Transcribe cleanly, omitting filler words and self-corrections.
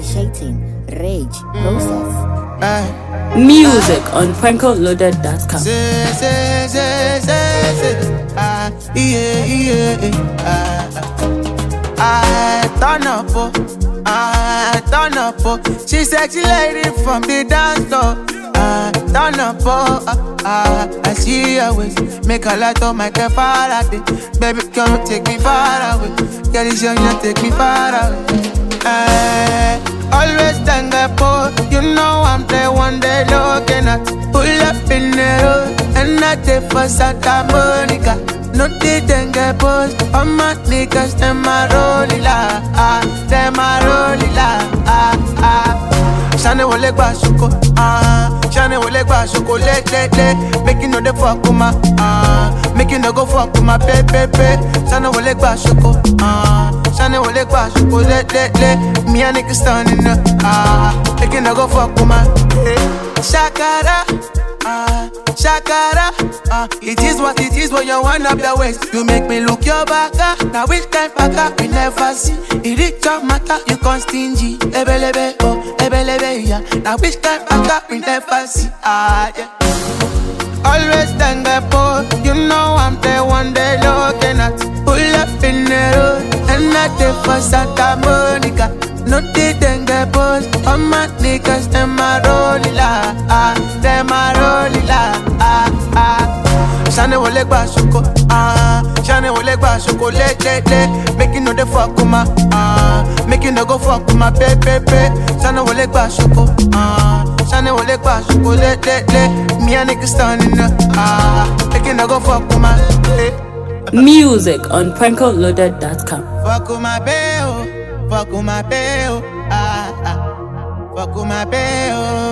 Shating, rage, process. Music on PrankoLoaded.com. Turn up, She sexy lady from the dance floor. Turn up, I see her waist. Make a light up my car Faraday. Baby, come take me far away. Girl, it's young, you take me far away. Always stand up, you know I'm the one they looking at. Pull up in the road, and I take for Santa Monica. No didn't get post, all my niggas, them a rollila, them a rollila, Shane wole gba shoko, Shane wole gba shoko, le. Make you know the fuck with my, make you no go fuck with my baby. Shane wole gba shoko, Shane wole gba shoko, le. Me and niggas standing up, make you no go fuck with my, Shakara. Shakara, it is what you want up the waist. You make me look your back, now which kind back we never see. It is your matter, you can't stingy. Ebelebe, oh, ebelebe, yeah. Now which kind back we never see, yeah. Always stand up, you know I'm the one they looking at. Pull up in the road, and I take for Santa Monica. No didn't get post, all my niggas, them a rollila, them a rollila, Shane wole gba shoko, Shane wole gba shoko, le. Make you know the fuck with my, make you no go fuck with my baby. Shane wole gba shoko, Shane wole gba shoko, le. Me and niggas standing up, make you no go fuck with my, Music on PrankoLoaded.com. Fuck with my baby. Fuck with my bae, fuck with my bae,